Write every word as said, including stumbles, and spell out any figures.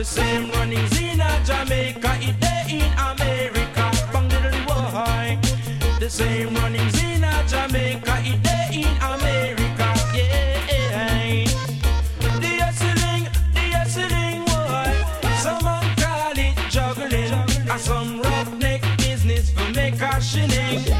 same runnings in a Jamaica, it day in America. Bang diddly boy. The same runnings in a Jamaica, it day in America. Yeah. The hustling, the hustling boy. Someone call it juggling, and some roughneck business for make a shilling.